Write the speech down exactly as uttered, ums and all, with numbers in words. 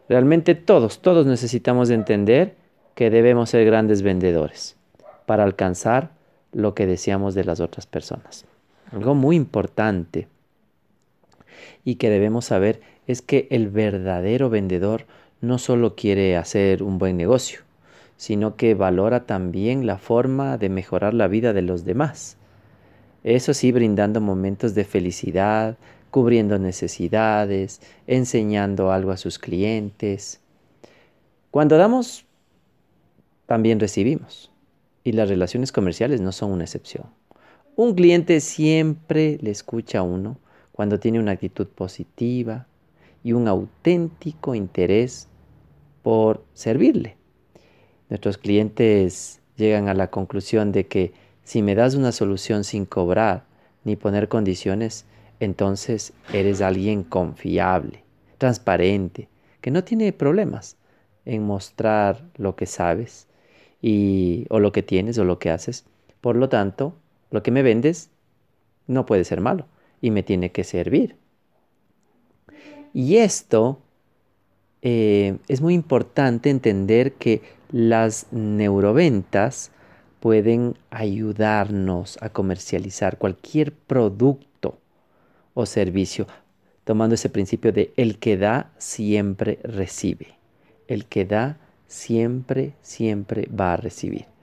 Realmente todos, todos necesitamos entender que debemos ser grandes vendedores para alcanzar lo que deseamos de las otras personas. Algo muy importante y que debemos saber es que el verdadero vendedor no solo quiere hacer un buen negocio, sino que valora también la forma de mejorar la vida de los demás. Eso sí, brindando momentos de felicidad, cubriendo necesidades, enseñando algo a sus clientes. Cuando damos, también recibimos. Y las relaciones comerciales no son una excepción. Un cliente siempre le escucha a uno cuando tiene una actitud positiva y un auténtico interés por servirle. Nuestros clientes llegan a la conclusión de que si me das una solución sin cobrar ni poner condiciones, entonces eres alguien confiable, transparente, que no tiene problemas en mostrar lo que sabes y o lo que tienes o lo que haces. Por lo tanto, lo que me vendes no puede ser malo y me tiene que servir. Y esto eh, es muy importante entender que las neuroventas pueden ayudarnos a comercializar cualquier producto o servicio, tomando ese principio de el que da siempre recibe. El que da siempre, siempre va a recibir.